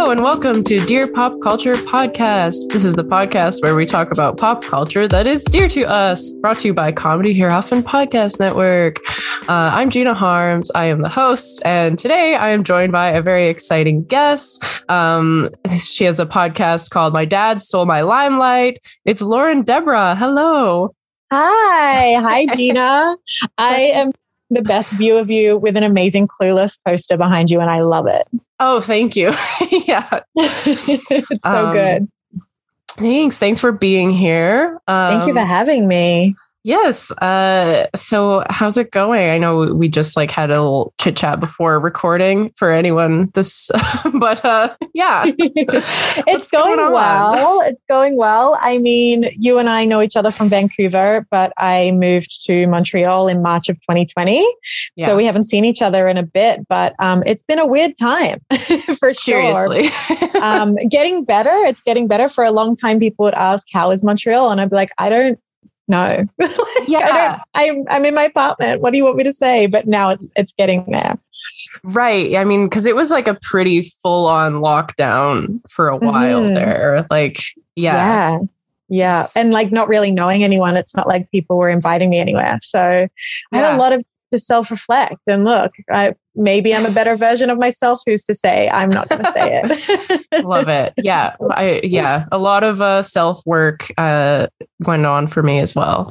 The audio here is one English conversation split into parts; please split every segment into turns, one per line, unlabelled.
and welcome to Dear Pop Culture Podcast. This is the podcast where we talk about pop culture that is dear to us, brought to you by Comedy Here Often Podcast Network. I'm Gina Harms. I am the host, and today I am joined by a very exciting guest. She has a podcast called My Dad Stole My Limelight. It's Lauren Deborah. Hello.
Hi, Gina. I am the best view of you with an amazing Clueless poster behind you, and I love it.
Oh, thank you. Yeah.
It's so good.
Thanks for being here.
Thank you for having me.
Yes. So how's it going? I know we just had a little chit chat before recording for anyone but yeah.
It's going well. It's going well. I mean, you and I know each other from Vancouver, but I moved to Montreal in March of 2020. Yeah. So we haven't seen each other in a bit, but it's been a weird time for sure.
Seriously.
Getting better. It's getting better. For a long time, people would ask, how is Montreal? And I'd be like, I don't know.
Yeah.
I'm in my apartment. What do you want me to say? But now it's getting there.
Right. I mean, because it was a pretty full on lockdown for a while there. Yeah.
And not really knowing anyone. It's not like people were inviting me anywhere. So I had a lot of to self-reflect and look, maybe I'm a better version of myself. Who's to say? I'm not going to say it.
Love it. Yeah. A lot of self-work went on for me as well.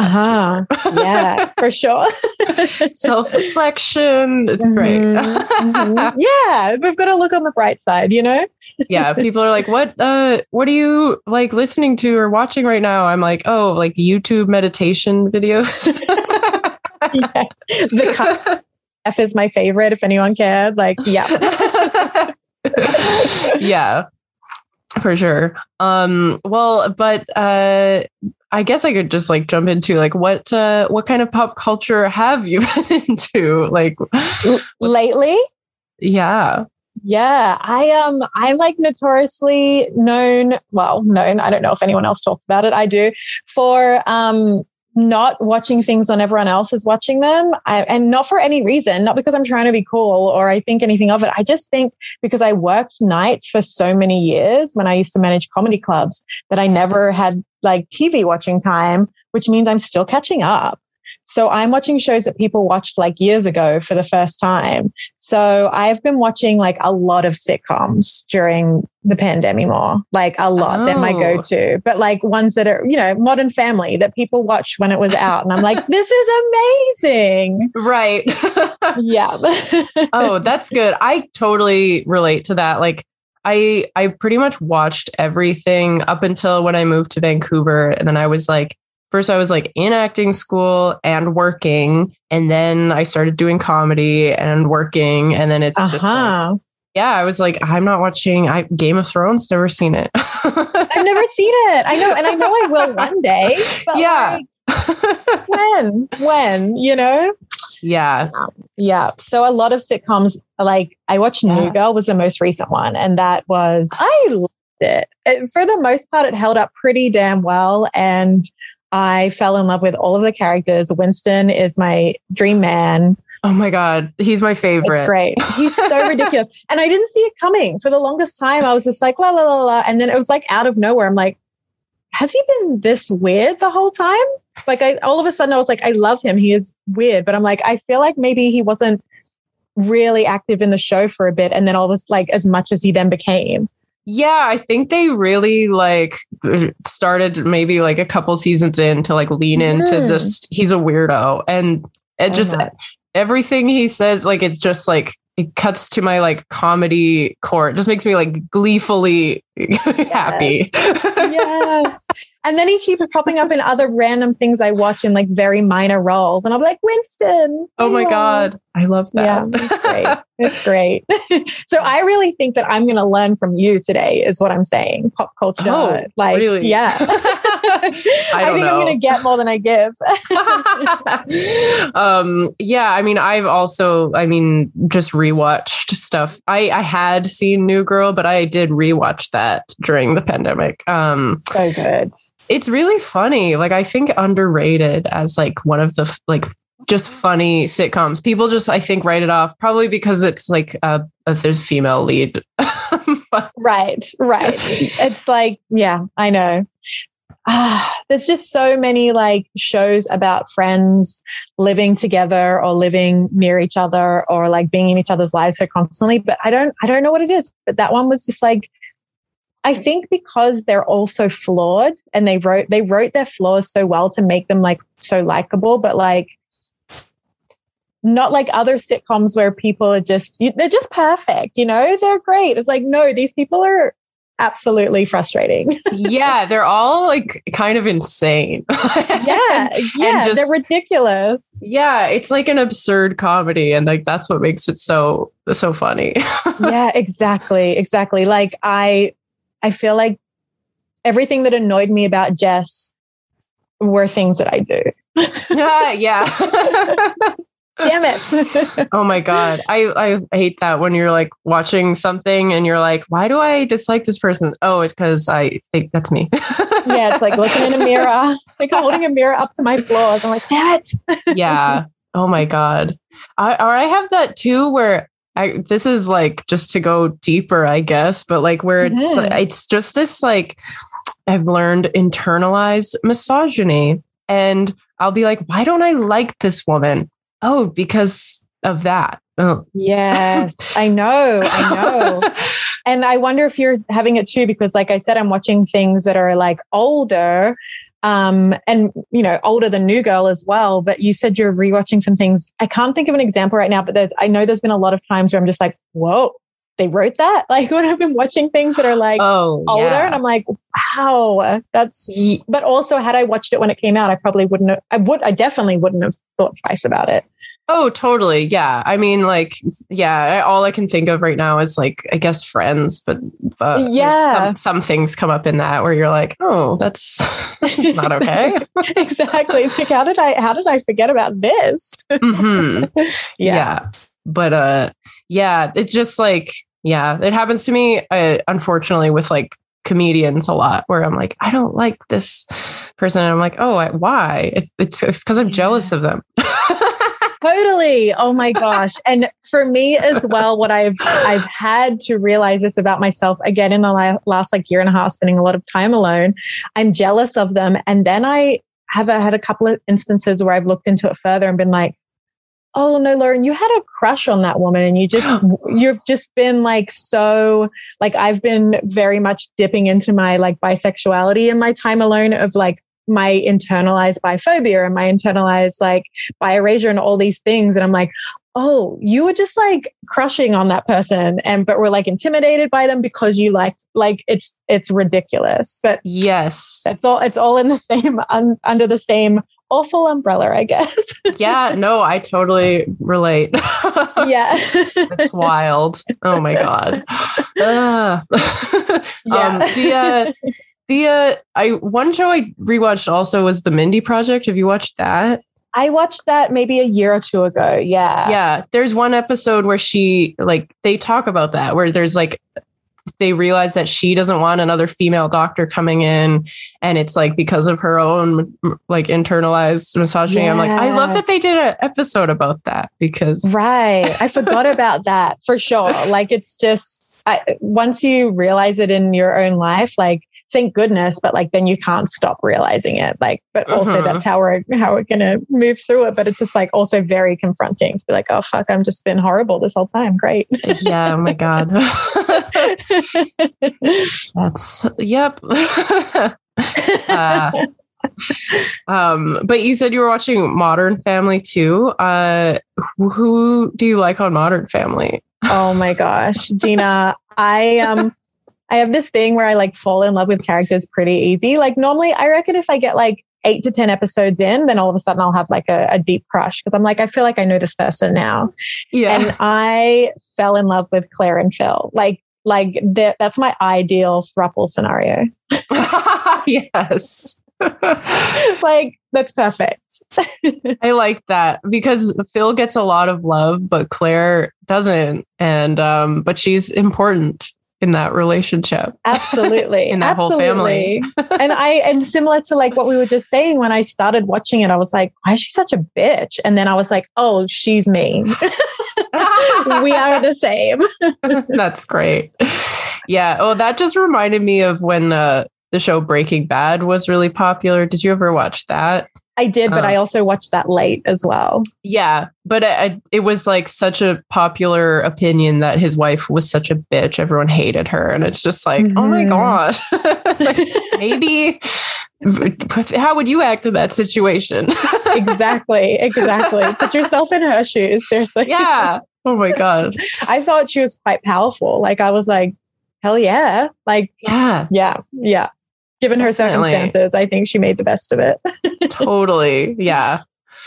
Yeah, for sure.
Self-reflection. It's great.
Yeah. We've got to look on the bright side, you know?
Yeah. People are like, what are you listening to or watching right now? I'm like, oh, YouTube meditation videos.
Yes. The F is my favorite, if anyone cared. Yeah.
Yeah, for sure. But I guess I could just jump into what kind of pop culture have you been into?
Lately?
Yeah.
Yeah, I'm notoriously known. I don't know if anyone else talks about it. I do, for not watching things when everyone else is watching them. And not for any reason, not because I'm trying to be cool or I think anything of it. I just think because I worked nights for so many years when I used to manage comedy clubs that I never had TV watching time, which means I'm still catching up. So I'm watching shows that people watched years ago for the first time. So I've been watching a lot of sitcoms during the pandemic more, a lot. They're my go-to, but ones that are, Modern Family that people watched when it was out. And I'm like, this is amazing.
Right.
Yeah.
Oh, that's good. I totally relate to that. I pretty much watched everything up until when I moved to Vancouver. And then I was first I was in acting school and working, and then I started doing comedy and working. And then it's just I was I'm not watching Game of Thrones, never seen it.
I've never seen it. I know. And I know I will one day. But
yeah.
When,
Yeah.
Yeah. So a lot of sitcoms, I watched New Girl was the most recent one. And I loved it. For the most part, it held up pretty damn well. And I fell in love with all of the characters. Winston is my dream man.
Oh my God. He's my favorite.
It's great. He's so ridiculous. And I didn't see it coming for the longest time. I was just la, la, la, la. And then it was out of nowhere. I'm like, has he been this weird the whole time? All of a sudden I was I love him. He is weird. But I'm I feel like maybe he wasn't really active in the show for a bit. And then all of a as much as he then became.
Yeah, I think they really started maybe a couple seasons in to lean into just he's a weirdo, and it just everything he says it's just it cuts to my comedy core. It just makes me gleefully happy.
Yes. And then he keeps popping up in other random things I watch in very minor roles. And I'm like, Winston.
Oh my God. I love that.
Yeah, it's great. So I really think that I'm going to learn from you today is what I'm saying. Pop culture.
Oh, really?
Yeah. I think I'm going to get more than I give.
Yeah. I mean, I've also, just rewatched stuff. I had seen New Girl, but I did rewatch that during the pandemic.
So good.
It's really funny. I think underrated as one of the just funny sitcoms. People just, I think, write it off probably because it's there's a female lead.
Right. It's like, yeah, I know. There's just so many like shows about friends living together or living near each other or like being in each other's lives so constantly. But I don't know what it is. But that one was just like, I think because they're all so flawed and they wrote their flaws so well to make them like so likable, but like not like other sitcoms where people are they're just perfect, they're great. It's like, no, these people are absolutely frustrating.
Yeah, they're all like kind of insane.
Yeah, they're ridiculous.
Yeah, it's like an absurd comedy, and like that's what makes it so funny.
Yeah, exactly. Like I feel like everything that annoyed me about Jess were things that I do.
Yeah.
Damn it.
Oh my God. I hate that when you're like watching something and you're like, why do I dislike this person? Oh, it's because I think that's me.
Yeah, it's like looking in a mirror, like holding a mirror up to my flaws. I'm like, damn it.
Yeah. Oh my God. I have that too where this is like just to go deeper, I guess, but like where it's just this like, I've learned internalized misogyny, and I'll be like, why don't I like this woman? Oh, because of that. Oh.
Yes, I know. And I wonder if you're having it too, because like I said, I'm watching things that are like older, and older than New Girl as well. But you said you're rewatching some things. I can't think of an example right now, but I know there's been a lot of times where I'm just like, whoa, they wrote that? Like when I've been watching things that are like older, and I'm like, wow, but also had I watched it when it came out, I definitely wouldn't have thought twice about it.
Oh, totally. Yeah. I mean, like, yeah, all I can think of right now is like, I guess Friends, but yeah, some things come up in that where you're like, oh, that's not okay.
Exactly. It's like, how did I forget about this?
Mm-hmm. Yeah. But, it's just like, it happens to me, unfortunately, with like comedians a lot, where I'm like, I don't like this person. And I'm like, oh, why? It's because I'm jealous of them.
Totally. Oh my gosh. And for me as well, what I've had to realize this about myself again in the last like year and a half, spending a lot of time alone, I'm jealous of them. And then I have had a couple of instances where I've looked into it further and been like, oh no, Lauren, you had a crush on that woman, and you've just been like, so like, I've been very much dipping into my like bisexuality in my time alone of like my internalized biphobia and my internalized like bi-erasure and all these things. And I'm like, oh, you were just like crushing on that person, but we're like intimidated by them because you liked, like, it's ridiculous. But
yes,
it's all in the same, under the same awful umbrella, I guess. Yeah,
no, I totally relate.
Yeah.
It's wild. Oh my God. One show I rewatched also was The Mindy Project. Have you watched that?
I watched that maybe a year or two ago. Yeah.
Yeah. There's one episode where they talk about that, where there's like, they realize that she doesn't want another female doctor coming in. And it's like because of her own like internalized misogyny. Yeah. I'm like, I love that they did an episode about that because.
Right. I forgot about that for sure. Like, it's just, once you realize it in your own life, like, thank goodness, but like then you can't stop realizing it. Like, but also that's how we're gonna move through it. But it's just like also very confronting to be like, oh fuck, I'm just been horrible this whole time. Great.
Yeah. Oh my God. That's yep. But you said you were watching Modern Family too. Who do you like on Modern Family?
Oh my gosh, Gina, I have this thing where I like fall in love with characters pretty easy. Like normally I reckon if I get like 8 to 10 episodes in, then all of a sudden I'll have like a deep crush because I'm like, I feel like I know this person now. Yeah. And I fell in love with Claire and Phil. Like that's my ideal throuple scenario.
Yes.
Like that's perfect.
I like that because Phil gets a lot of love, but Claire doesn't. And but she's important in that relationship.
Absolutely.
In that whole family.
And similar to like what we were just saying, when I started watching it, I was like, why is she such a bitch? And then I was like, oh, she's me. We are the same.
That's great. Yeah. Oh, that just reminded me of when the show Breaking Bad was really popular. Did you ever watch that?
I did, but I also watched that late as well.
Yeah, but it was like such a popular opinion that his wife was such a bitch. Everyone hated her. And it's just like, oh my God. Like, maybe, how would you act in that situation?
Exactly. Put yourself in her shoes, seriously.
Yeah. Oh my God.
I thought she was quite powerful. Like, I was like, hell yeah. Like, yeah. Given her circumstances, I think she made the best of it.
Totally. Yeah.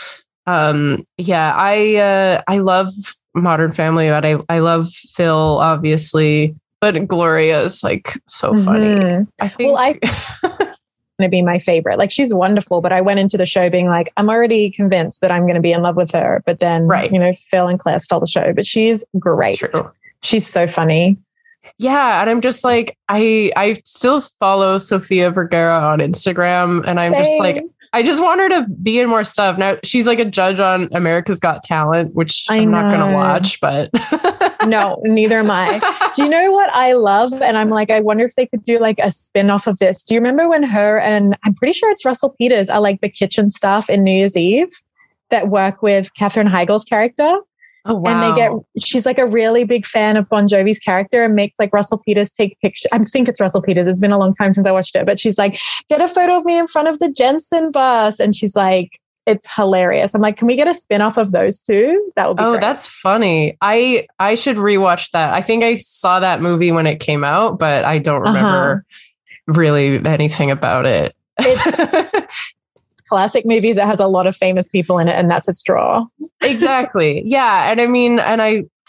I love Modern Family, but I love Phil, obviously, but Gloria is like so funny. I think
going to be my favorite. Like, she's wonderful, but I went into the show being like, I'm already convinced that I'm going to be in love with her. But then, Phil and Claire stole the show, but she's great. She's so funny.
Yeah. And I'm just like, I still follow Sofia Vergara on Instagram, and I'm just like, I just want her to be in more stuff. Now she's like a judge on America's Got Talent, which I'm not going to watch, but
no, neither am I. Do you know what I love? And I'm like, I wonder if they could do like a spin-off of this. Do you remember when her and I'm pretty sure it's Russell Peters are like the kitchen staff in New Year's Eve that work with Katherine Heigl's character?
Oh, wow.
And she's like a really big fan of Bon Jovi's character and makes like Russell Peters take pictures. I think it's Russell Peters. It's been a long time since I watched it, but she's like, get a photo of me in front of the Jensen bus. And she's like, it's hilarious. I'm like, can we get a spin-off of those two? That would be great.
That's funny. I should rewatch that. I think I saw that movie when it came out, but I don't remember really anything about it.
It's classic movies that has a lot of famous people in it, and that's a straw.
Exactly. Yeah. And I mean, and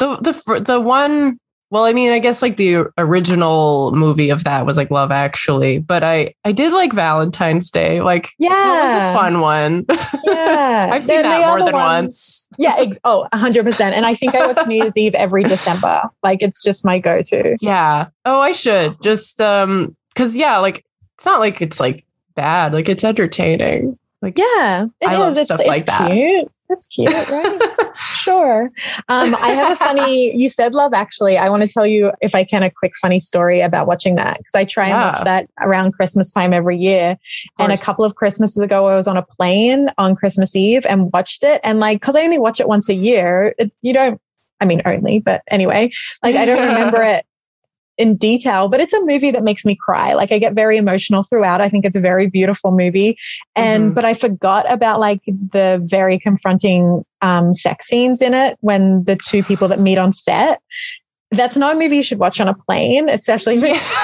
the one, well, I mean, I guess like the original movie of that was like Love Actually, but I did like Valentine's Day. Like, that was a fun one.
Yeah.
I've seen that more than once.
Yeah. 100%. And I think I watch New Year's Eve every December. Like, it's just my go-to.
Yeah. Oh, I should just, cause like, it's not like it's like bad. Like, it's entertaining. Like,
yeah,
I love stuff like that.
Cute. That's cute, right? Sure. I have a funny, you said Love Actually. I want to tell you, if I can, a quick funny story about watching that, because I try and watch that around Christmas time every year. And a couple of Christmases ago, I was on a plane on Christmas Eve and watched it. And like, because I only watch it once a year, but anyway, like I don't remember it in detail, but it's a movie that makes me cry. Like, I get very emotional throughout. I think it's a very beautiful movie. And, but I forgot about like the very confronting sex scenes in it when the two people that meet on set. That's not a movie you should watch on a plane, especially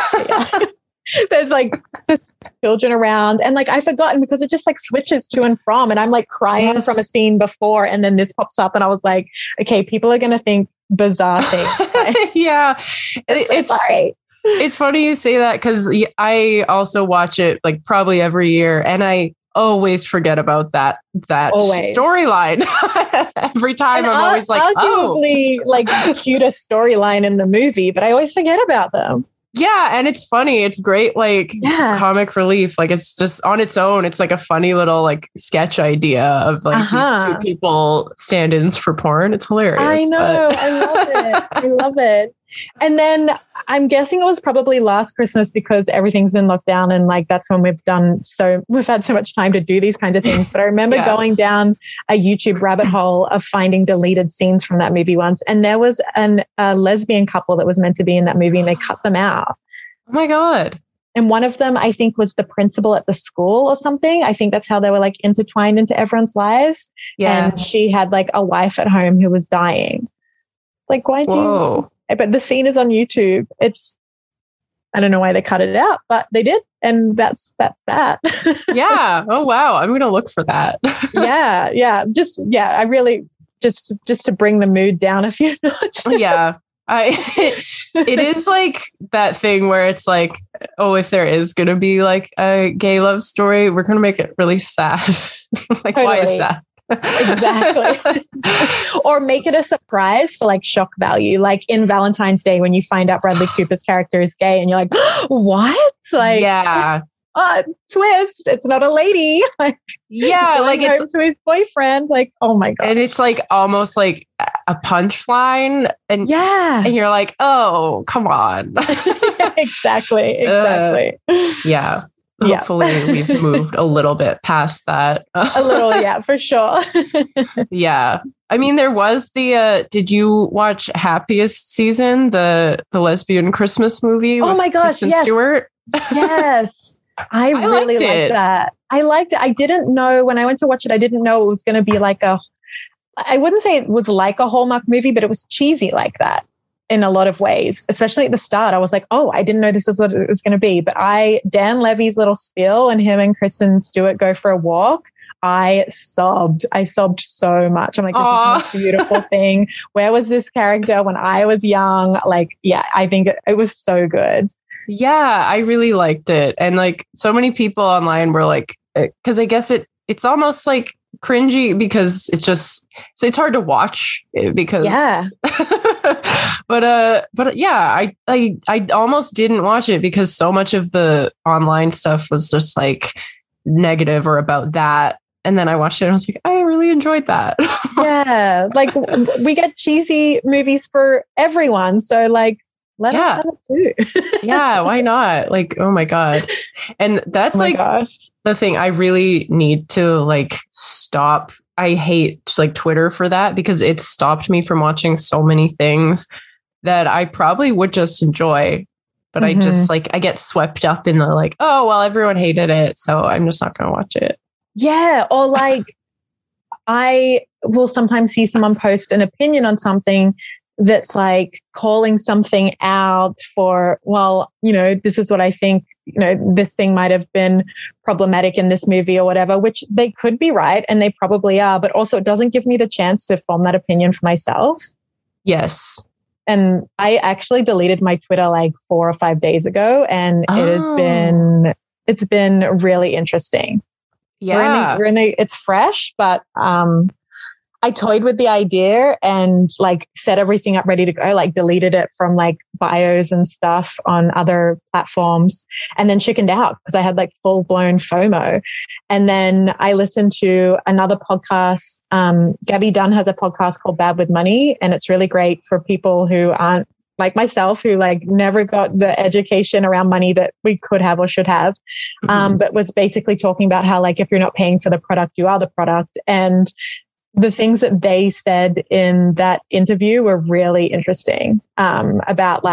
there's like children around, and like I've forgotten because it just like switches to and from, and I'm like crying from a scene before, and then this pops up, and I was like, okay, people are going to think bizarre things.
Yeah,
it's sorry.
It's funny you say that, because I also watch it like probably every year, and I always forget about that storyline. Every time, and I'm always like,
arguably like the cutest storyline in the movie, but I always forget about them.
Yeah, and it's funny. It's great, like comic relief. Like, it's just on its own. It's like a funny little like sketch idea of like these two people stand-ins for porn. It's hilarious.
I know. I love it. I love it. And then I'm guessing it was probably last Christmas, because everything's been locked down, and like that's when we've had so much time to do these kinds of things. But I remember going down a YouTube rabbit hole of finding deleted scenes from that movie once, and there was a lesbian couple that was meant to be in that movie, and they cut them out.
Oh my God.
And one of them, I think, was the principal at the school or something. I think that's how they were like intertwined into everyone's lives. Yeah. And she had like a wife at home who was dying. Like, why do you? But the scene is on YouTube. I don't know why they cut it out, but they did. And that's that.
Yeah. Oh, wow. I'm going to look for that.
Yeah. I really, just to bring the mood down a few notches.
Yeah. It is like that thing where it's like, oh, if there is going to be like a gay love story, we're going to make it really sad. Like, totally. Why is that?
Exactly. Or make it a surprise for like shock value, like in Valentine's Day when you find out Bradley Cooper's character is gay and you're like, what? Like, twist, it's not a lady. Like,
yeah, like it's
to his boyfriend. Like, oh my God.
And it's like almost like a punchline, and you're like, oh, come on.
Exactly.
Yeah. Hopefully we've moved a little bit past that.
A little, yeah, for sure.
Yeah. I mean, there was did you watch Happiest Season, the lesbian Christmas movie?
Oh my gosh,
Kristen
yes.
Stewart?
Yes. I really liked that. I liked it. I didn't know when I went to watch it, I didn't know it was going to be like I wouldn't say it was like a Hallmark movie, but it was cheesy like that in a lot of ways, especially at the start. I was like, oh, I didn't know this is what it was going to be. But Dan Levy's little spiel and him and Kristen Stewart go for a walk. I sobbed so much. I'm like, this is the most beautiful thing. Where was this character when I was young? Like, yeah, I think it was so good.
Yeah, I really liked it. And like so many people online were like, because I guess it's almost like cringy because it's hard to watch because but yeah, I almost didn't watch it because so much of the online stuff was just like negative or about that. And then I watched it and I was like, I really enjoyed that.
Yeah. Like we get cheesy movies for everyone. So like, let us have it too.
Yeah. Why not? Like, oh my God. And that's the thing. I really need to like stop. I hate like Twitter for that because it stopped me from watching so many things that I probably would just enjoy. But I just like, I get swept up in the like, oh, well, everyone hated it, so I'm just not going to watch it.
Yeah. Or like, I will sometimes see someone post an opinion on something that's like calling something out for, well, you know, this is what I think, you know, this thing might have been problematic in this movie or whatever, which they could be right. And they probably are, but also it doesn't give me the chance to form that opinion for myself.
Yes.
And I actually deleted my Twitter like 4 or 5 days ago. And it's been really interesting.
Yeah.
It's fresh, but, I toyed with the idea and like set everything up ready to go, like deleted it from like bios and stuff on other platforms and then chickened out because I had like full blown FOMO. And then I listened to another podcast. Gabby Dunn has a podcast called Bad with Money, and it's really great for people who aren't like myself, who like never got the education around money that we could have or should have. But was basically talking about how like, if you're not paying for the product, you are the product. And the things that they said in that interview were really interesting, about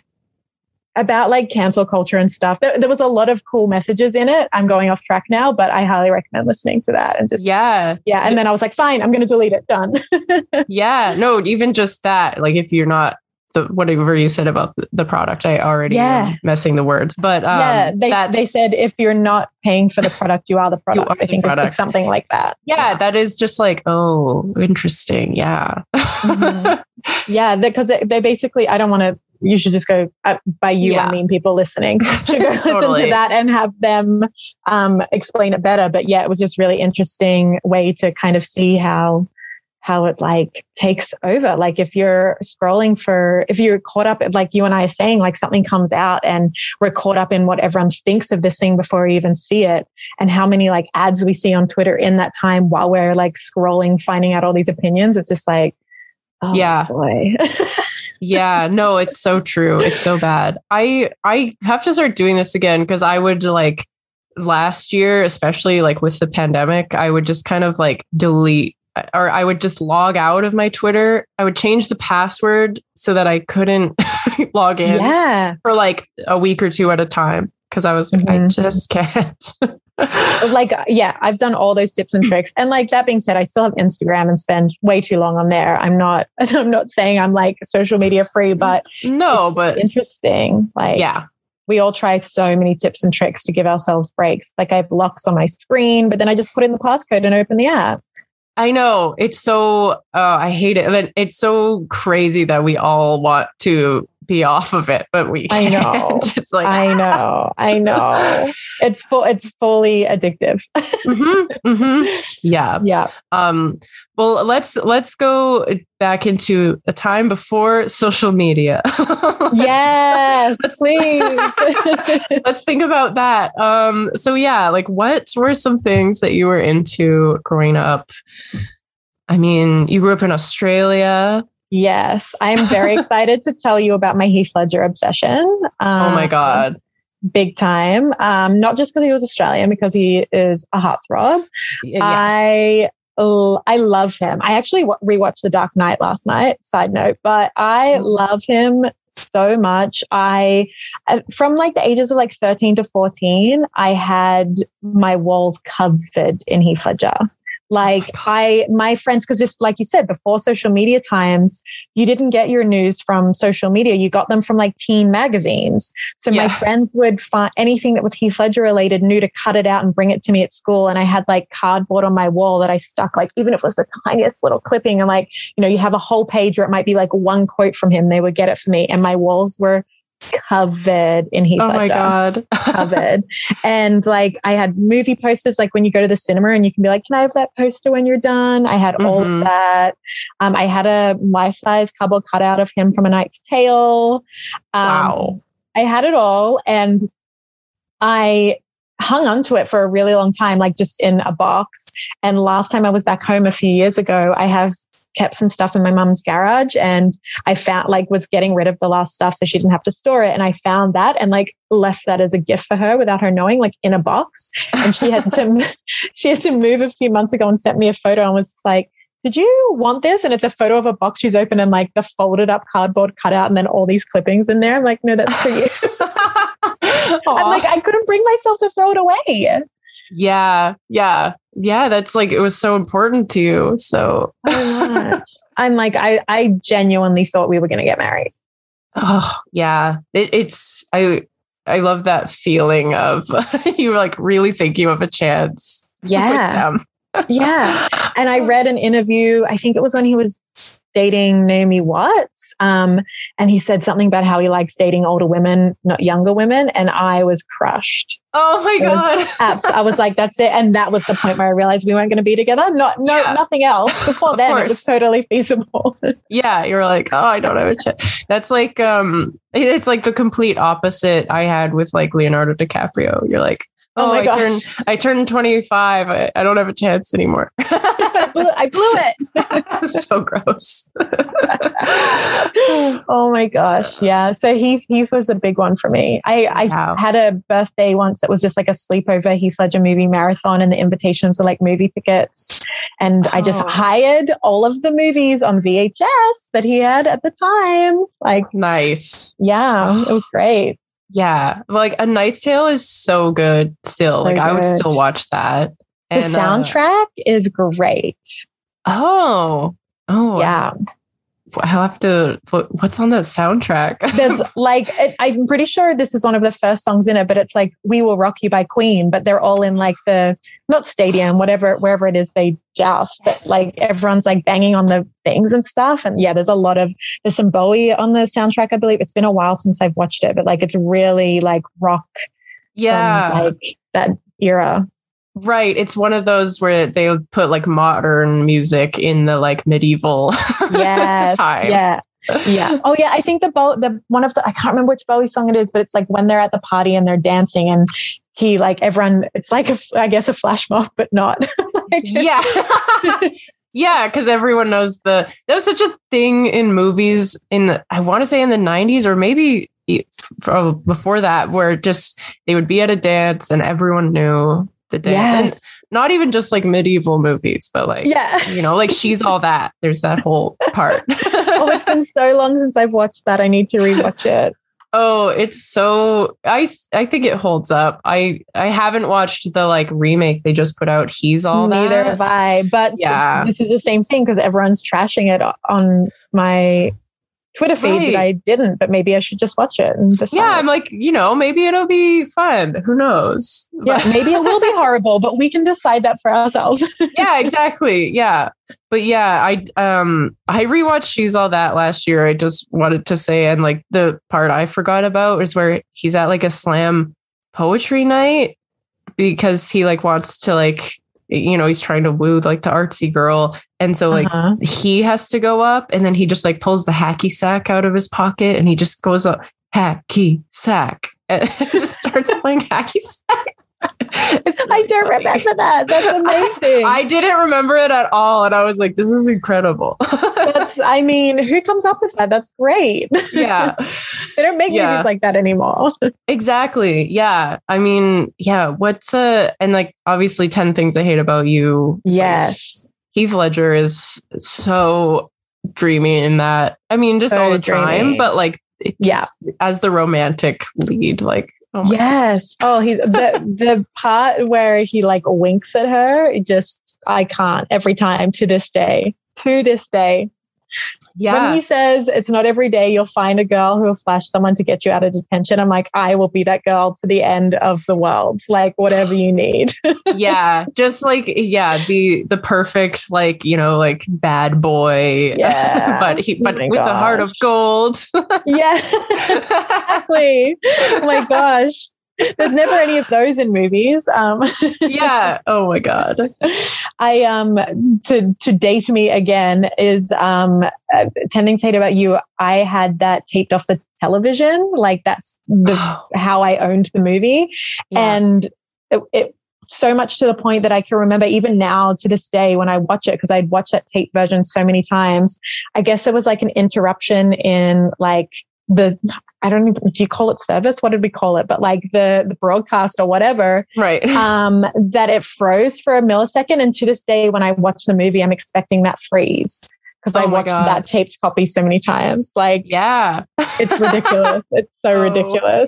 cancel culture and stuff. There was a lot of cool messages in it. I'm going off track now, but I highly recommend listening to that and just, yeah. And then I was like, fine, I'm going to delete it. Done. Yeah.
No, even just that, like if you're not whatever you said about the product, I already am messing the words, but
they said if you're not paying for the product, you are the product. I think it's something like that.
Yeah, that is just like, oh, interesting. Yeah.
Yeah, because they basically, I don't want to, you should just go by you. I mean, people listening should go listen to that and have them explain it better. But yeah, it was just really interesting way to kind of see how it like takes over. Like if you're if you're caught up, like you and I are saying, like something comes out and we're caught up in what everyone thinks of this thing before we even see it. And how many like ads we see on Twitter in that time while we're like scrolling, finding out all these opinions. It's just like, oh boy.
Yeah, no, it's so true. It's so bad. I have to start doing this again because I would like last year, especially like with the pandemic, I would just kind of like delete, or I would just log out of my Twitter. I would change the password so that I couldn't log in for like a week or two at a time. Cause I was like, I just can't.
Like, yeah, I've done all those tips and tricks. And like that being said, I still have Instagram and spend way too long on there. I'm not saying I'm like social media free, but but interesting. Like, we all try so many tips and tricks to give ourselves breaks. Like I have locks on my screen, but then I just put in the passcode and open the app.
I know. It's so, I hate it. And it's so crazy that we all want to be off of it, but we can't.
I know.
It's like,
I know. It's fully addictive.
Yeah. Well, let's go back into a time before social media.
Yes, please.
Let's think about that. So yeah, like what were some things that you were into growing up? I mean, you grew up in Australia.
Yes, I'm very excited to tell you about my Heath Ledger obsession.
Oh my God.
Big time. Not just because he was Australian, because he is a heartthrob. Yeah. I love him. I actually rewatched The Dark Knight last night, side note, but I love him so much. From like the ages of like 13 to 14, I had my walls covered in Heath Ledger. Like my friends, because this, like you said, before social media times, you didn't get your news from social media. You got them from like teen magazines. So my friends would find anything that was Heath Ledger related, knew to cut it out and bring it to me at school. And I had like cardboard on my wall that I stuck, like, even if it was the tiniest little clipping, and like, you know, you have a whole page or it might be like one quote from him, they would get it for me. And my walls were covered in Heath Ledger. Oh my God. Covered. And like, I had movie posters, like when you go to the cinema and you can be like, can I have that poster when you're done? I had all of that. I had a life-size cardboard cutout of him from A Knight's Tale. Wow. I had it all. And I hung on to it for a really long time, like just in a box. And last time I was back home a few years ago, I have kept some stuff in my mum's garage, and I found, like, was getting rid of the last stuff so she didn't have to store it. And I found that and like left that as a gift for her without her knowing, like in a box. And she had to move a few months ago and sent me a photo and was like, did you want this? And it's a photo of a box she's opened and like the folded up cardboard cutout and then all these clippings in there. I'm like, no, that's for you. I'm like, I couldn't bring myself to throw it away.
Yeah. That's like, it was so important to you. So
I'm like, I genuinely thought we were going to get married.
Oh yeah. I love that feeling of you were like really think you have a chance.
Yeah. Yeah. And I read an interview, I think it was when he was dating Naomi Watts. And he said something about how he likes dating older women, not younger women. And I was crushed.
Oh my God.
I was like, that's it. And that was the point where I realized we weren't going to be together. Nothing else. Before then, it was totally feasible.
Yeah. You're like, oh, I don't have a chance. That's like, it's like the complete opposite I had with like Leonardo DiCaprio. You're like, oh my gosh. I turned 25. I don't have a chance anymore.
I blew it.
So gross.
Oh my gosh. Yeah. So Heath was a big one for me. I had a birthday once that was just like a sleepover Heath Ledger movie marathon, and the invitations are like movie tickets. And I just hired all of the movies on VHS that he had at the time. Like, nice. Yeah. It was great.
Yeah. Like A Knight's Tale is so good still. Like I would still watch that.
And the soundtrack is great.
Oh,
yeah.
I'll have to, what's on the soundtrack?
There's like, I'm pretty sure this is one of the first songs in it, but it's like We Will Rock You by Queen, but they're all in like not stadium, wherever it is they joust, but like everyone's like banging on the things and stuff. And yeah, there's some Bowie on the soundtrack, I believe. It's been a while since I've watched it, but like it's really like rock.
Yeah.
From, like that era.
Right. It's one of those where they put like modern music in the like medieval time.
Yeah. Yeah. Oh yeah. I think I can't remember which Bowie song it is, but it's like when they're at the party and they're dancing and he like everyone, it's like I guess a flash mob, but not.
Yeah. Yeah. Cause everyone knows there was such a thing in movies I want to say in the 90s or maybe before that, where just they would be at a dance and everyone knew the dance. And not even just like medieval movies, but like, you know, like She's All That. There's that whole part.
Oh, it's been so long since I've watched that. I need to rewatch it.
Oh, it's so, I think it holds up. I haven't watched the like remake they just put out. He's All That.
Neither have I, but this is the same thing because everyone's trashing it on my Twitter feed that I didn't, but maybe I should just watch it and decide.
Yeah, I'm like, you know, maybe it'll be fun. Who knows?
Yeah, maybe it will be horrible, but we can decide that for ourselves.
Yeah, exactly. Yeah. But yeah, I rewatched She's All That last year. I just wanted to say, and like the part I forgot about is where he's at like a slam poetry night because he like wants to like, you know, he's trying to woo like the artsy girl. And so like he has to go up and then he just like pulls the hacky sack out of his pocket and he just goes up, hacky sack, and just starts playing hacky sack. It's
I
really
don't
funny.
remember that. That's amazing.
I didn't remember it at all. And I was like, this is incredible.
I mean, who comes up with that? That's great.
Yeah.
They don't make
Yeah.
movies like that anymore.
Exactly. Yeah. I mean, yeah. And like, obviously 10 Things I Hate About You.
Yes.
Like, Heath Ledger is so dreamy in that. I mean, just
So
all the
dreamy.
time, but like, as the romantic lead, like, oh my
yes. Oh, he's the part where he like winks at her. I can't every time to this day.
yeah.
When he says it's not every day you'll find a girl who will flash someone to get you out of detention, I'm like, I will be that girl to the end of the world. Like whatever you need.
Yeah, just like the perfect, like, you know, like bad boy.
Yeah.
but with a heart of gold.
Yeah. Exactly. Oh my gosh. There's never any of those in movies.
Yeah. Oh my God.
To date me again is 10 Things I Hate About You. I had that taped off the television. Like that's how I owned the movie.
Yeah.
And it so much to the point that I can remember even now to this day when I watch it, because I'd watched that tape version so many times. I guess there was like an interruption in like I don't even, do you call it service? What did we call it? But like the broadcast or whatever.
Right.
That it froze for a millisecond. And to this day, when I watch the movie, I'm expecting that freeze because I watched that taped copy so many times. Like,
yeah,
it's ridiculous. It's so ridiculous.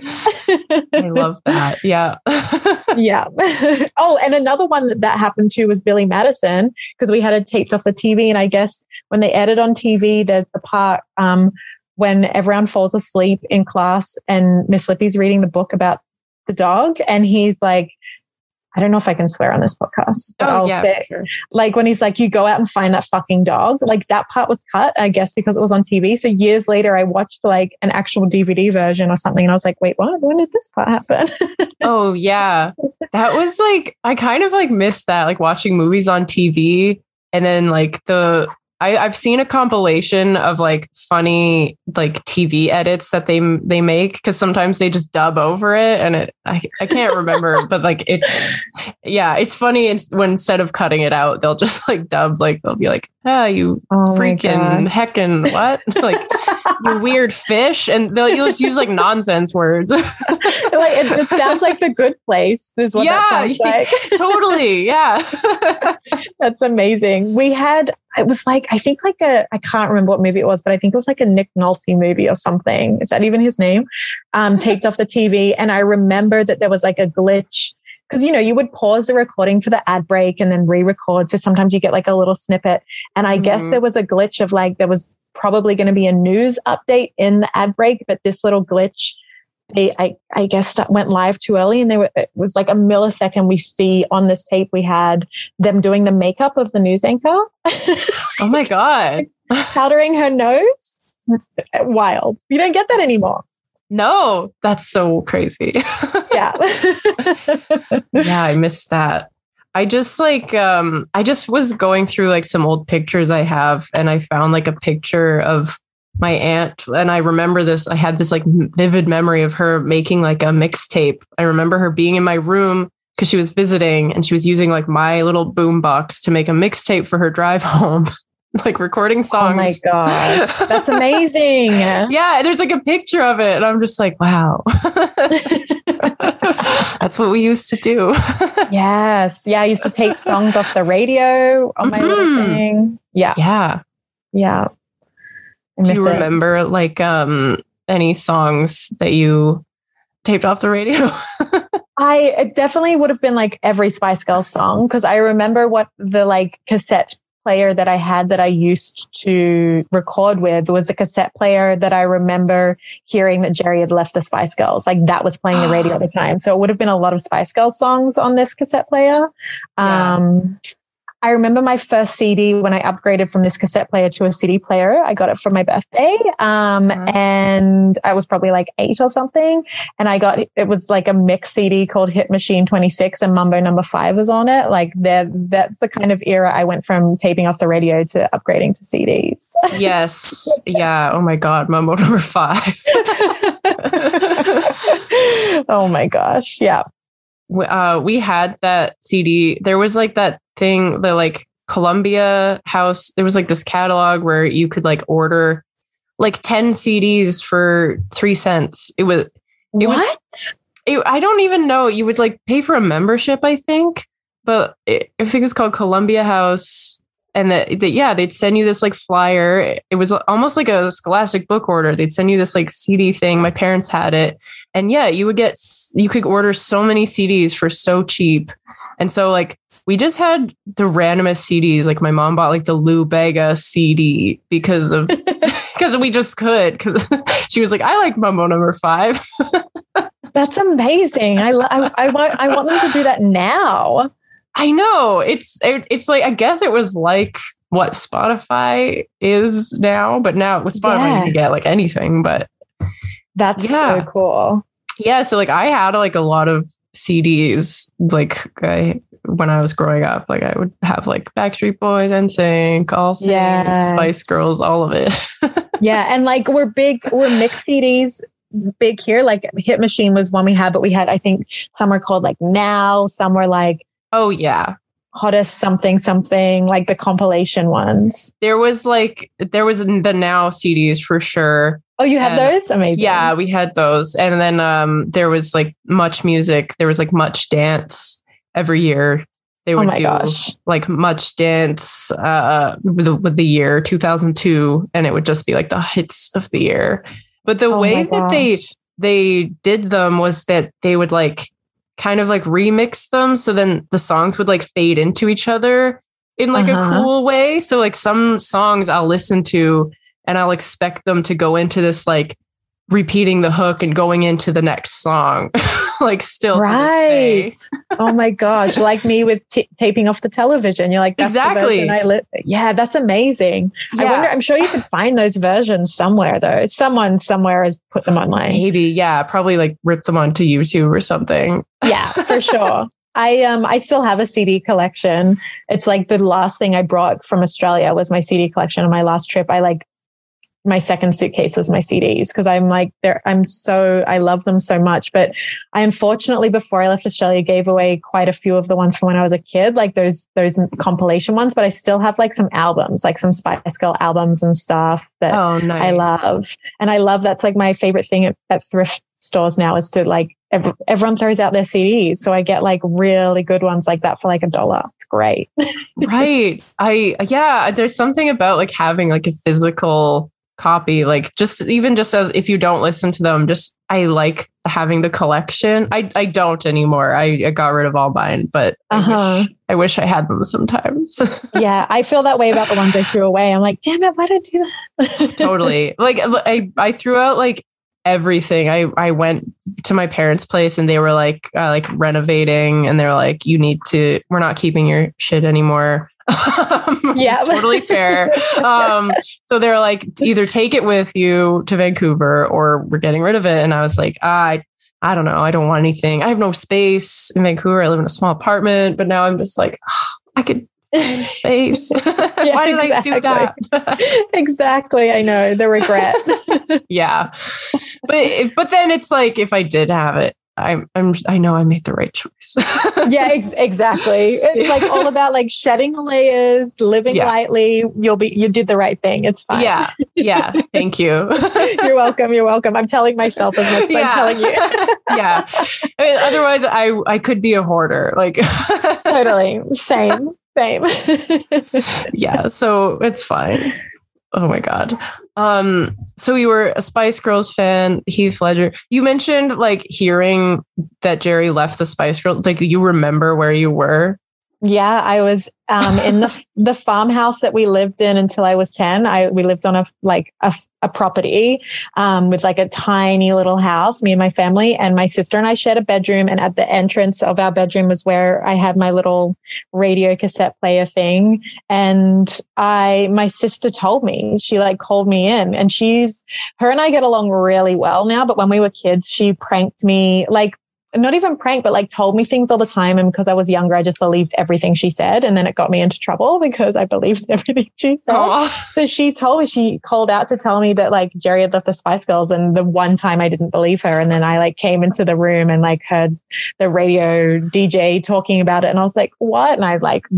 I love that. Yeah.
Yeah. Oh, and another one that happened to was Billy Madison, because we had it taped off the TV. And I guess when they edit on TV, there's the part, when everyone falls asleep in class and Miss Lippy's reading the book about the dog. And he's like, I don't know if I can swear on this podcast, but I'll say, sure. Like when he's like, you go out and find that fucking dog. Like that part was cut, I guess, because it was on TV. So years later, I watched like an actual DVD version or something. And I was like, wait, what? When did this part happen?
Oh, yeah. That was like, I kind of like missed that, like watching movies on TV. And then like I've seen a compilation of like funny like TV edits that they make, because sometimes they just dub over it, and I can't remember, but like it's funny. It's when instead of cutting it out, they'll just like dub, like they'll be like, you freaking heckin' what, like you weird fish, and you'll just use like nonsense words.
Like it sounds like The Good Place is what that sounds like.
Totally, yeah.
That's amazing. It was like, I think like I can't remember what movie it was, but I think it was like a Nick Nolte movie or something. Is that even his name? Taped off the TV. And I remember that there was like a glitch, because, you know, you would pause the recording for the ad break and then re-record. So sometimes you get like a little snippet. And I guess there was a glitch of like, there was probably going to be a news update in the ad break, but this little glitch, I guess that went live too early, and it was like a millisecond. We see on this tape, we had them doing the makeup of the news anchor.
Oh my God.
Powdering her nose. Wild. You don't get that anymore.
No, that's so crazy.
Yeah.
Yeah, I missed that. I just like, I just was going through like some old pictures I have, and I found like a picture of my aunt, and I remember this. I had this like vivid memory of her making like a mixtape. I remember her being in my room because she was visiting, and she was using like my little boombox to make a mixtape for her drive home, like recording songs.
Oh my gosh, that's amazing.
Yeah, there's like a picture of it, and I'm just like, wow. That's what we used to do.
Yes. Yeah, I used to tape songs off the radio on my little thing. Yeah.
Yeah.
Yeah.
Do you remember like any songs that you taped off the radio?
It definitely would have been like every Spice Girls song, because I remember what the like cassette player that I had that I used to record with was a cassette player that I remember hearing that Jerry had left the Spice Girls. Like that was playing the radio at the time. So it would have been a lot of Spice Girls songs on this cassette player. Yeah. I remember my first CD when I upgraded from this cassette player to a CD player. I got it for my birthday. And I was probably like 8 or something. And it was like a mix CD called Hit Machine 26, and Mambo No. 5 was on it. Like that's the kind of era I went from taping off the radio to upgrading to CDs.
Yes. Yeah. Oh my God. Mambo No. 5.
Oh my gosh. Yeah.
we had that CD. There was like that thing, the like Columbia House. There was like this catalog where you could like order like 10 CDs for 3 cents. I don't even know. You would like pay for a membership, I think, but I think it's called Columbia House. And they'd send you this like flyer. It was almost like a Scholastic book order. They'd send you this like CD thing. My parents had it. And yeah, you could order so many CDs for so cheap. And so like, we just had the randomest CDs. Like my mom bought like the Lou Bega CD because we just could, because she was like, I like Mambo Number 5.
That's amazing. I want them to do that now.
I know it's like, I guess it was like what Spotify is now, but now with Spotify you can get like anything, but
that's so cool.
Yeah. So like I had like a lot of CDs, like when I was growing up, like I would have like Backstreet Boys, NSYNC, All Saints, Spice Girls, all of it.
Yeah. And like we're mixed CDs big here. Like Hit Machine was one we had, but we had, I think some were called like Now, some were like,
oh yeah,
Hottest something, like the compilation ones.
There was the Now CDs for sure.
Oh, you had those? Amazing.
Yeah, we had those. And then there was like Much Music. There was like Much Dance every year. They would like Much Dance with the year 2002, and it would just be like the hits of the year. But the way that they did them was that they would like kind of like remix them. So then the songs would like fade into each other in like a cool way. So like some songs I'll listen to and I'll expect them to go into this like repeating the hook and going into the next song, like still to this day.
Oh my gosh. Like me with taping off the television. You're like, that's
exactly.
Yeah, that's amazing. Yeah. I'm sure you could find those versions somewhere though. Someone somewhere has put them online.
Maybe. Yeah. Probably like rip them onto YouTube or something.
Yeah, for sure. I still have a CD collection. It's like the last thing I brought from Australia was my CD collection. On my last trip, my second suitcase was my CDs because I'm like, I love them so much. But I unfortunately, before I left Australia, gave away quite a few of the ones from when I was a kid, like those compilation ones. But I still have like some albums, like some Spice Girl albums and stuff that I love. And I love, that's like my favorite thing at thrift stores now is to like, everyone throws out their CDs. So I get like really good ones like that for like $1. It's great.
Right. There's something about like having like a physical copy, like just as if you don't listen to them, just I like having the collection. I don't anymore. I got rid of all mine, but I wish I had them sometimes.
Yeah, I feel that way about the ones I threw away. I'm like, damn it, why did I do that?
Totally. Like I threw out like everything. I went to my parents' place and they were like renovating, and they're like, we're not keeping your shit anymore. Which is totally fair. So they're like, either take it with you to Vancouver or we're getting rid of it. And I was like, I don't know. I don't want anything. I have no space in Vancouver. I live in a small apartment, but now I'm just like, I could find space. Why did I do that?
Exactly. I know the regret.
Yeah. But then it's like, if I did have it, I know I made the right choice.
Yeah, exactly. It's like all about like shedding the layers, living lightly. You did the right thing. It's fine.
Yeah. Thank you.
You're welcome. I'm telling myself as much as I'm telling you.
Yeah. I mean, otherwise, I could be a hoarder. Like
totally same.
Yeah. So it's fine. Oh my God. So you were a Spice Girls fan, Heath Ledger. You mentioned like hearing that Jerry left the Spice Girls. Like, you remember where you were?
Yeah, I was in the farmhouse that we lived in until I was 10. We lived on a property with like a tiny little house, me and my family, and my sister and I shared a bedroom. And at the entrance of our bedroom was where I had my little radio cassette player thing. And my sister told me, she like called me in, and her and I get along really well now. But when we were kids, she pranked me like not even prank, but like told me things all the time. And because I was younger, I just believed everything she said. And then it got me into trouble because I believed everything she said. Aww. So she called out to tell me that like Jerry had left the Spice Girls. And the one time I didn't believe her. And then I like came into the room and like heard the radio DJ talking about it. And I was like, what? And I like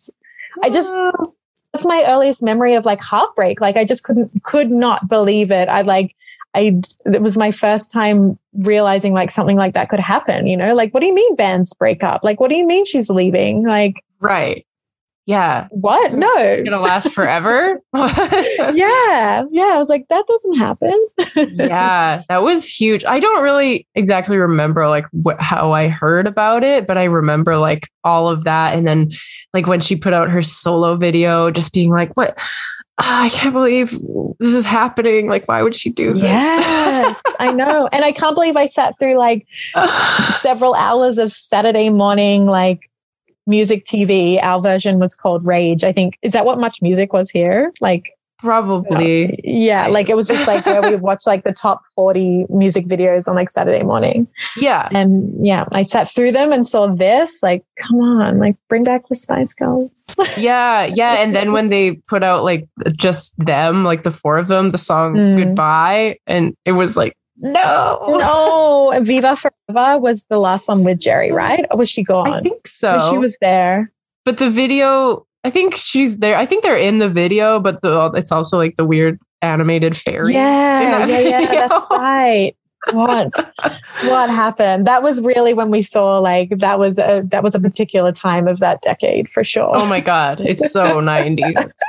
that's my earliest memory of like heartbreak. Like I just could not believe it. It was my first time realizing like something like that could happen, you know, like, what do you mean bands break up? Like, what do you mean she's leaving? Like,
right. Yeah.
What? No.
Gonna last forever.
Yeah. I was like, that doesn't happen.
Yeah, that was huge. I don't really exactly remember like how I heard about it, but I remember like all of that. And then like when she put out her solo video, just being like, what? I can't believe this is happening. Like, why would she do this?
Yeah, I know. And I can't believe I sat through like several hours of Saturday morning, like music TV. Our version was called Rage. I think, is that what Much Music was here? Like,
probably.
Yeah. Like it was just like where we watched like the top 40 music videos on like Saturday morning.
Yeah.
And yeah, I sat through them and saw this, like, come on, like bring back the Spice Girls.
Yeah. And then when they put out like just them, like the four of them, the song Goodbye. And it was like, no.
Viva Forever was the last one with Jerry, right? Or was she gone?
I think so.
But she was there.
But the video, I think she's there. I think they're in the video, but it's also like the weird animated fairy.
Yeah, that's right. What happened? That was really when we saw like that was a particular time of that decade for sure.
Oh my God. It's so 90s. It's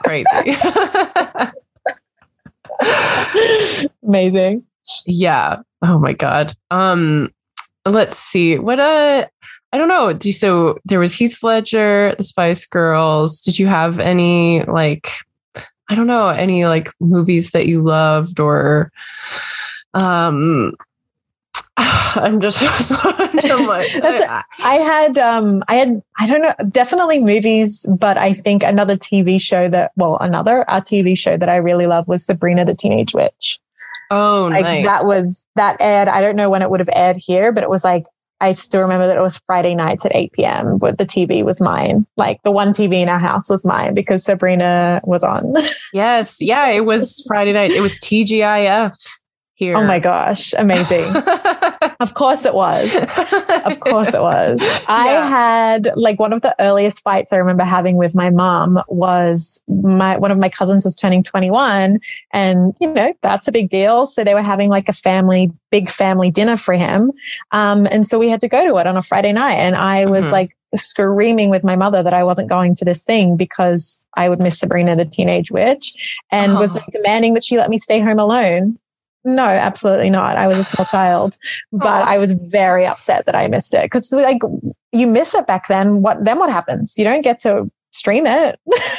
crazy.
Amazing.
Yeah. Oh my God. Let's see. I don't know. So there was Heath Ledger, the Spice Girls. Did you have any like, I don't know, any like movies that you loved or I'm just so
I had I don't know, definitely movies, but I think a TV show that I really loved was Sabrina the Teenage Witch.
Oh,
like,
nice.
That aired. I don't know when it would have aired here, but it was like, I still remember that it was Friday nights at 8 p.m. But the TV was mine. Like the one TV in our house was mine because Sabrina was on.
Yes. Yeah. It was Friday night. It was TGIF here.
Oh my gosh. Amazing. Of course it was. Of course it was. Yeah. I had like one of the earliest fights I remember having with my mom was one of my cousins was turning 21 and, you know, that's a big deal. So they were having like a big family dinner for him. And so we had to go to it on a Friday night. And I was like screaming with my mother that I wasn't going to this thing because I would miss Sabrina the Teenage Witch and was like, demanding that she let me stay home alone. No, absolutely not. I was a small child, but I was very upset that I missed it because like you miss it back then. What happens? You don't get to stream it.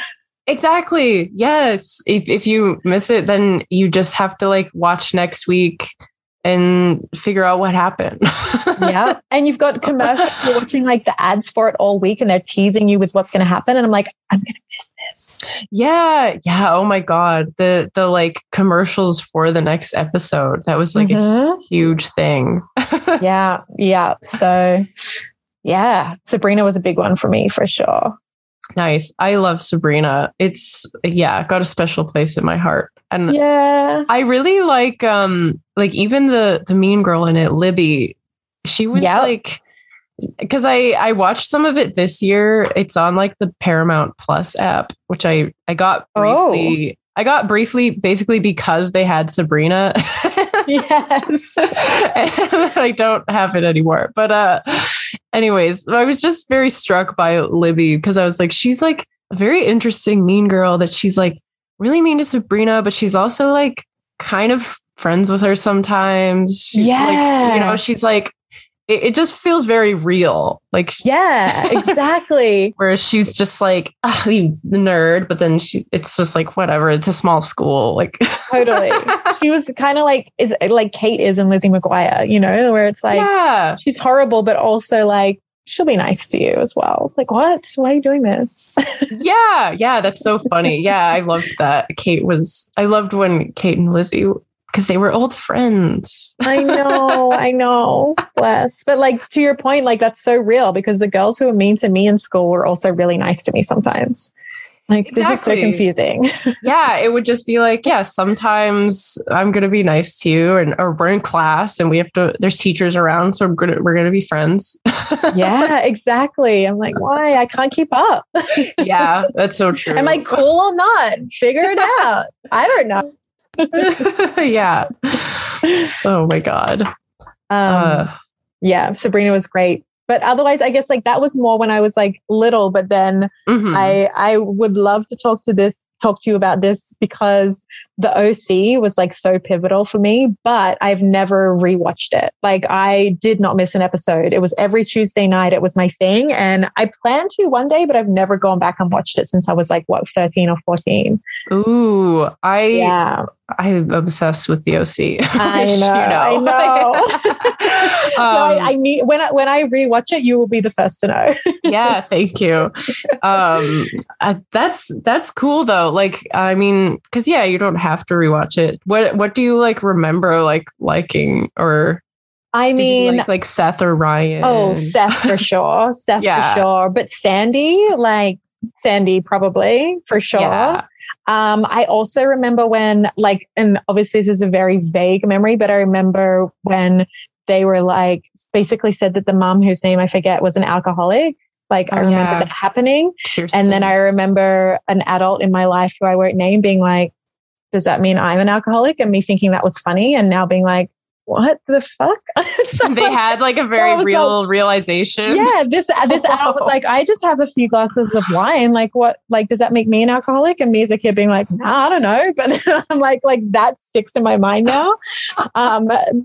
Exactly. Yes. If you miss it, then you just have to like watch next week and figure out what happened.
Yeah. And you've got commercials. You're watching like the ads for it all week and they're teasing you with what's going to happen. And I'm like, I'm going to miss this.
Yeah. Yeah. Oh my God. The like commercials for the next episode. That was like a huge thing.
Yeah. Yeah. So yeah, Sabrina was a big one for me for sure.
Nice. I love Sabrina. It's got a special place in my heart. And
yeah,
I really like even the mean girl in it, Libby. She was like, because I watched some of it this year. It's on like the Paramount Plus app, which I got briefly. I got briefly basically because they had Sabrina.
Yes.
And I don't have it anymore. But anyways, I was just very struck by Libby because I was like, she's like a very interesting mean girl that she's like really mean to Sabrina, but she's also like kind of friends with her sometimes. Like, you know, she's like, it just feels very real. Like,
yeah, exactly.
Whereas she's just like, you nerd, but then it's just like, whatever. It's a small school. Like,
totally. She was kind of like Kate is in Lizzie McGuire, you know, where it's like, she's horrible, but also like, she'll be nice to you as well. Like, what? Why are you doing this? Yeah.
That's so funny. Yeah, I loved that. I loved when Kate and Lizzie because they were old friends.
I know. Bless. But like to your point, like that's so real because the girls who were mean to me in school were also really nice to me sometimes. Like, exactly. This is so confusing.
Yeah, it would just be like, yeah, sometimes I'm going to be nice to you or we're in class and we have to, there's teachers around. So we're going to be friends.
Yeah, exactly. I'm like, why? I can't keep up.
Yeah, that's so true.
Am I cool or not? Figure it out. I don't know.
Yeah. Oh my God.
Yeah, Sabrina was great. But otherwise, I guess like that was more when I was like little, but then I would love to talk to you about this because the OC was like so pivotal for me, but I've never rewatched it. Like I did not miss an episode. It was every Tuesday night. It was my thing. And I plan to one day, but I've never gone back and watched it since I was like, 13 or 14.
Ooh, I'm obsessed with the OC.
I know. I need when I rewatch it, you will be the first to know.
Yeah, thank you. That's cool though. Like, I mean, because you don't have to rewatch it. What do you like remember like liking or? I mean, like Seth or Ryan.
Oh, Seth for sure. For sure. But Sandy probably for sure. Yeah. I also remember when like, and obviously this is a very vague memory, but I remember when they were like, basically said that the mom, whose name I forget, was an alcoholic. Like I remember that happening. Kirsten. And then I remember an adult in my life who I won't name being like, does that mean I'm an alcoholic? And me thinking that was funny and now being like, what the fuck?
So they had like a very real realization.
Yeah, this adult was like, I just have a few glasses of wine. Like, what? Like, does that make me an alcoholic? And me as a kid being like, nah, I don't know. But I'm like that sticks in my mind now.
Oh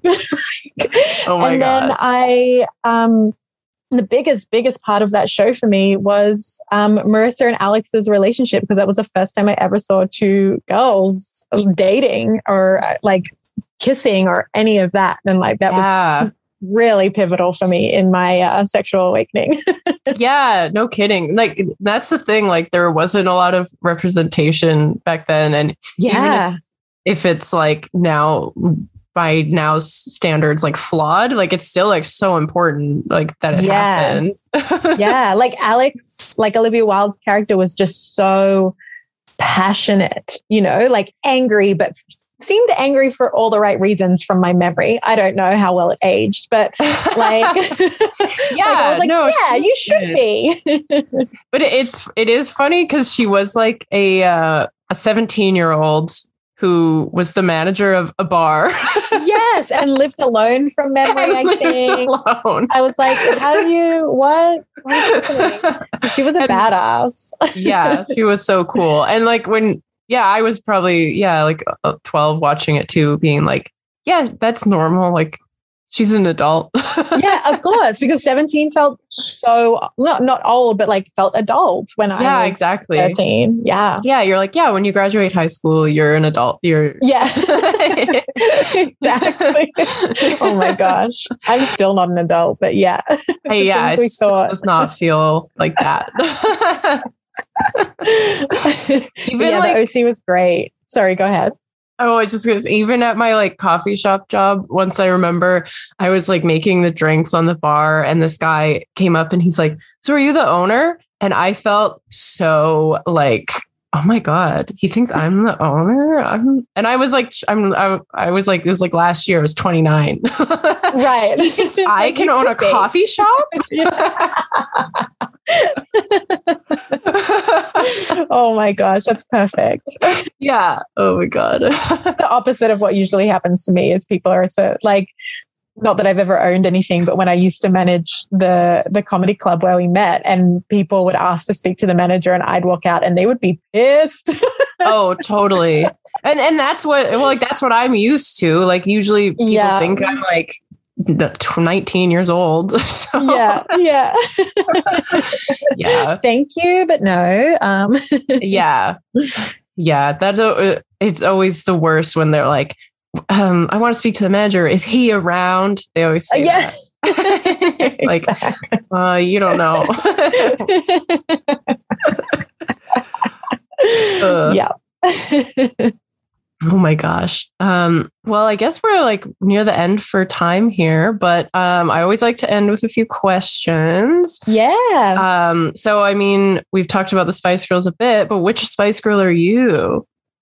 my
and
God.
Then the biggest part of that show for me was Marissa and Alex's relationship because that was the first time I ever saw two girls dating or like kissing or any of that. And like that was really pivotal for me in my sexual awakening.
Yeah, no kidding. Like that's the thing. Like there wasn't a lot of representation back then. And even if it's like now by now's standards, like flawed, like it's still like so important, like that it happened.
Yeah. Like Alex, like Olivia Wilde's character was just so passionate, like angry, but seemed angry for all the right reasons from my memory. I don't know how well it aged, but like, you should be.
But it is funny because she was like a 17-year-old who was the manager of a bar.
Yes, and lived alone from memory, I think.
Alone.
I was like, how do you, what is happening? She was a badass.
Yeah, she was so cool. And like when, I was probably, like 12 watching it too, being like, yeah, that's normal. Like she's an adult.
Yeah, of course, because 17 felt so not old, but like felt adult when I was
exactly
13. Yeah.
Yeah. You're like, when you graduate high school, you're an adult.
Exactly. Oh my gosh. I'm still not an adult, but yeah.
It does not feel like that.
Even the OC was great. Sorry, go ahead.
Oh, it's just because even at my like coffee shop job, once I remember I was like making the drinks on the bar and this guy came up and he's like, so are you the owner? And I felt so like, oh my God, he thinks I'm the owner. And I was like, I was like, it was like last year I was 29.
Right.
He thinks I can own a coffee shop.
Oh my gosh, that's perfect.
Yeah. Oh my God.
The opposite of what usually happens to me is people are so like, not that I've ever owned anything, but when I used to manage the comedy club where we met and people would ask to speak to the manager and I'd walk out and they would be pissed.
Oh, totally. And that's what I'm used to. Like usually people think I'm like 19 years old. So.
Yeah.
Yeah.
Thank you, but no.
Yeah. That's it's always the worst when they're like, I want to speak to the manager. Is he around? They always say that. Like, you don't know.
Yeah.
Oh my gosh. Well, I guess we're like near the end for time here, but I always like to end with a few questions.
Yeah.
So I mean, we've talked about the Spice Girls a bit, but which Spice Girl are you?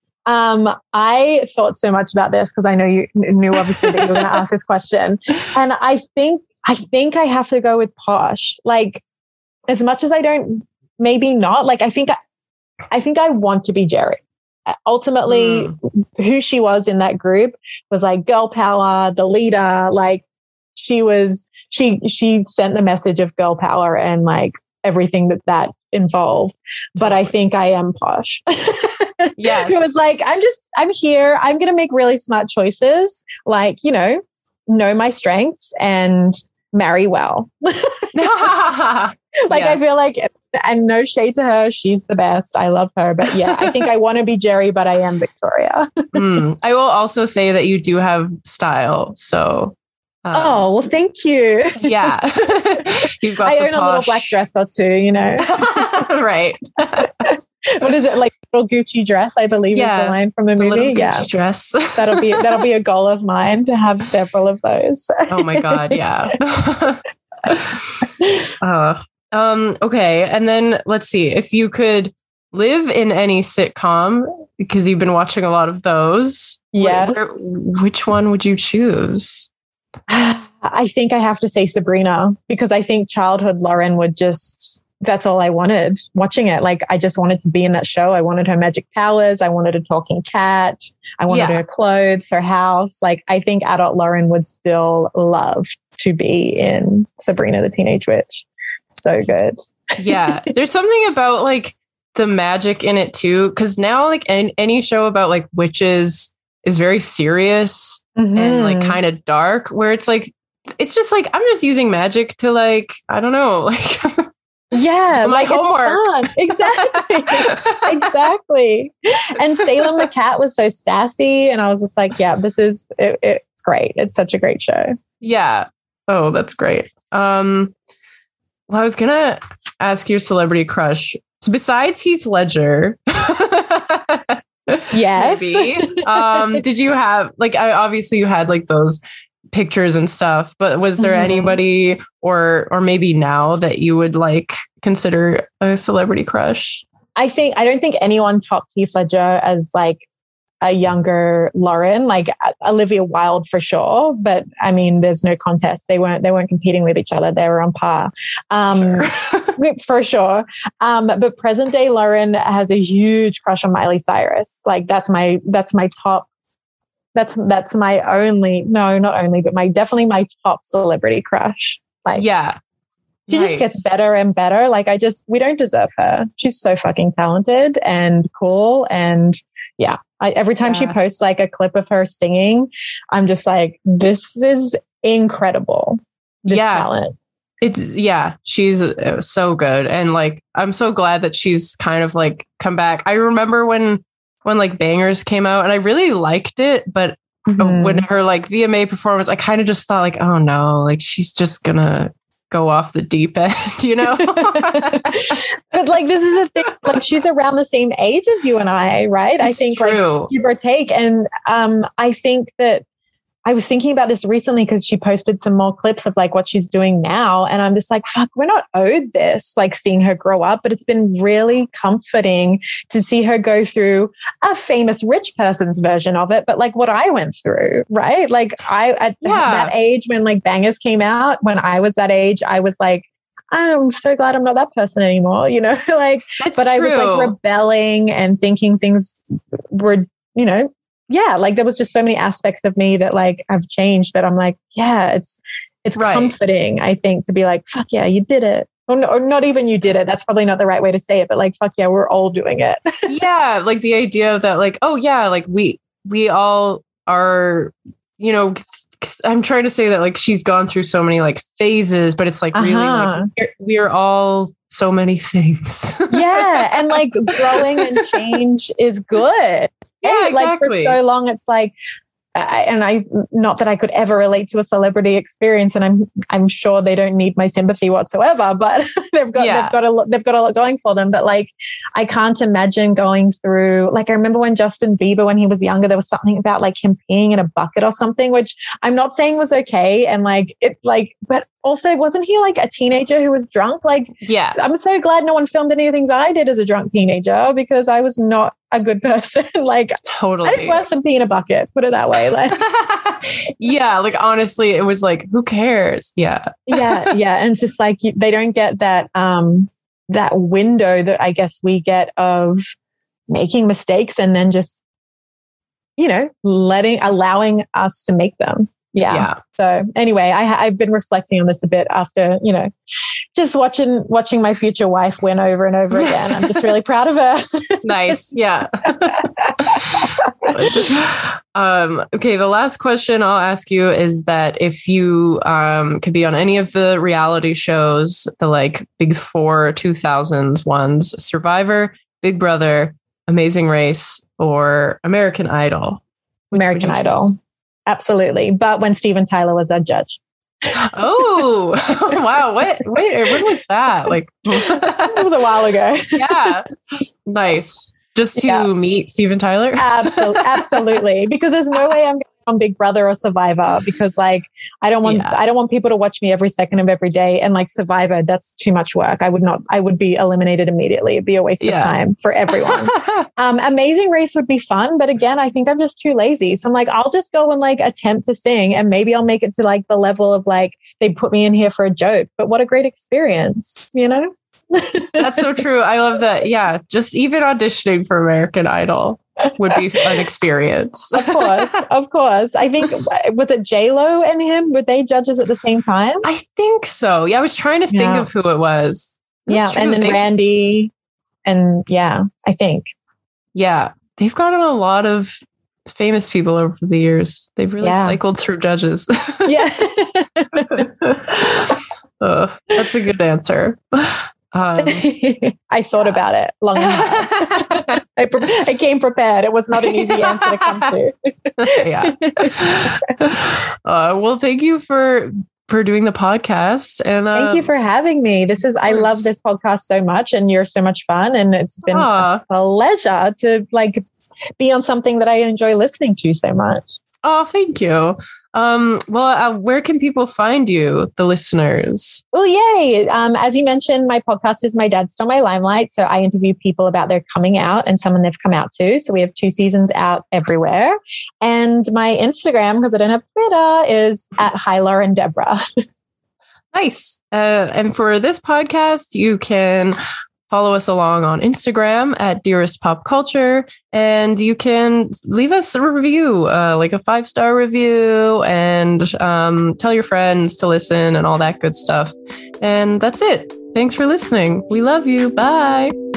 I thought so much about this because I know you knew obviously that you were going to ask this question. And I think I have to go with Posh. Like, as much as I don't, maybe not, like, I think I want to be Jerry. Ultimately, who she was in that group was like girl power, the leader. Like, she sent the message of girl power and like everything that involved. But I think I am Posh.
Yes.
Who was like, I'm here. I'm going to make really smart choices. Like, know my strengths and marry well. Like, yes. I feel like, and no shade to her, she's the best. I love her. But yeah, I think I want to be Jerry, but I am Victoria.
I will also say that you do have style. So.
Oh, well, thank you.
Yeah. You've got
I own a little black dress or two,
Right.
What is it, like little Gucci dress, I believe is the line from the movie.
Little Gucci dress.
That'll be a goal of mine to have several of those.
Oh my God, yeah. Okay. And then let's see, if you could live in any sitcom, because you've been watching a lot of those.
Yes.
Which one would you choose?
I think I have to say Sabrina, because I think childhood Lauren that's all I wanted watching it. Like, I just wanted to be in that show. I wanted her magic powers. I wanted a talking cat. I wanted her clothes, her house. Like, I think adult Lauren would still love to be in Sabrina the Teenage Witch. So good.
Yeah. There's something about like the magic in it too. Cause now like any show about like witches is very serious and like kind of dark, where it's like, it's just like, I'm just using magic to like, I don't know, like
yeah,
my homework.
Exactly. Exactly. And Salem the cat was so sassy. And I was just like, yeah, it's great. It's such a great show.
Yeah. Oh, that's great. Well, I was going to ask your celebrity crush. So besides Heath Ledger.
Yes.
Maybe, did you have like, obviously you had like those pictures and stuff, but was there anybody or maybe now that you would like consider a celebrity crush? I
don't think anyone topped Heath Ledger as like a younger Lauren, like Olivia Wilde for sure. But I mean, there's no contest. They weren't competing with each other. They were on par. For sure. But present day Lauren has a huge crush on Miley Cyrus. Like, that's my top. That's my only, no, not only, but definitely my top celebrity crush. Like, yeah, she just gets better and better. Like, we don't deserve her. She's so fucking talented and cool. And yeah, every time she posts like a clip of her singing, I'm just like, this is incredible. This talent.
She's so good. And like, I'm so glad that she's kind of like come back. I remember when like Bangers came out and I really liked it, but when her like VMA performance, I kind of just thought like, oh no, like she's just gonna go off the deep end,
But like, this is the thing, like she's around the same age as you and I, right? I think true. Like give or take. And I think that I was thinking about this recently because she posted some more clips of like what she's doing now. And I'm just like, fuck, we're not owed this, like seeing her grow up, but it's been really comforting to see her go through a famous rich person's version of it. But like what I went through, right? Like at that age when like Bangers came out, when I was that age, I was like, I'm so glad I'm not that person anymore, like, that's but true. I was like rebelling and thinking things were, like there was just so many aspects of me that like have changed that I'm like, yeah, it's comforting, I think, to be like, fuck yeah, you did it. Or not even you did it. That's probably not the right way to say it, but like, fuck yeah, we're all doing it.
Yeah. Like the idea of that, like, oh yeah, like we all are, I'm trying to say that like she's gone through so many like phases, but it's like really like we're all so many things.
Yeah. And like growing and change is good.
Yeah,
exactly. Like for so long, it's like, not that I could ever relate to a celebrity experience, and I'm sure they don't need my sympathy whatsoever, but they've got a lot going for them. But like, I can't imagine going through, like, I remember when Justin Bieber, when he was younger, there was something about like him peeing in a bucket or something, which I'm not saying was okay. And but also, wasn't he like a teenager who was drunk? Like,
yeah,
I'm so glad no one filmed any of the things I did as a drunk teenager, because I was not a good person. Like,
totally.
I did worse than pee in a bucket, put it that way. Like,
yeah, like honestly, it was like, who cares? Yeah.
yeah. And it's just like, they don't get that, that window that I guess we get of making mistakes and then just, allowing us to make them. Yeah. So anyway, I've been reflecting on this a bit after, just watching my future wife win over and over again. I'm just really proud of her.
Nice. Yeah. Okay. The last question I'll ask you is that if you could be on any of the reality shows, the like big 4 2000s ones, Survivor, Big Brother, Amazing Race, or American Idol.
American Idol. Absolutely. But when Steven Tyler was our judge.
Oh, wow. Wait, when was that? Like,
it was a while ago.
Yeah. Nice. Just to meet Steven Tyler?
Absolutely. Because there's no way I'm going on Big Brother or Survivor, because like, I don't want people to watch me every second of every day. And like Survivor, that's too much work. I would be eliminated immediately. It'd be a waste of time for everyone. Amazing Race would be fun. But again, I think I'm just too lazy. So I'm like, I'll just go and like attempt to sing, and maybe I'll make it to like the level of like, they put me in here for a joke, but what a great experience,
That's so true. I love that. Yeah. Just even auditioning for American Idol would be an experience.
Of course. I think, was it J-Lo and him? Were they judges at the same time?
I think so. Yeah. I was trying to think of who it was.
And then Randy. And I think.
Yeah. They've gotten a lot of famous people over the years. They've really cycled through judges.
Yeah.
That's a good answer.
I thought about it long and hard. I came prepared. It was not an easy answer to come to.
Well, thank you for doing the podcast, and
thank you for having me. I love this podcast so much, and you're so much fun, and it's been a pleasure to like be on something that I enjoy listening to so much.
Oh, thank you. Where can people find you, the listeners?
Oh, yay. As you mentioned, my podcast is My Dad Stole My Limelight. So I interview people about their coming out and someone they've come out to. So we have 2 seasons out everywhere. And my Instagram, because I don't have Twitter, is at HiLaurenDeborah.
Nice. And for this podcast, you can follow us along on Instagram at Dearest Pop Culture, and you can leave us a review, like a 5-star review, and tell your friends to listen and all that good stuff. And that's it. Thanks for listening. We love you. Bye.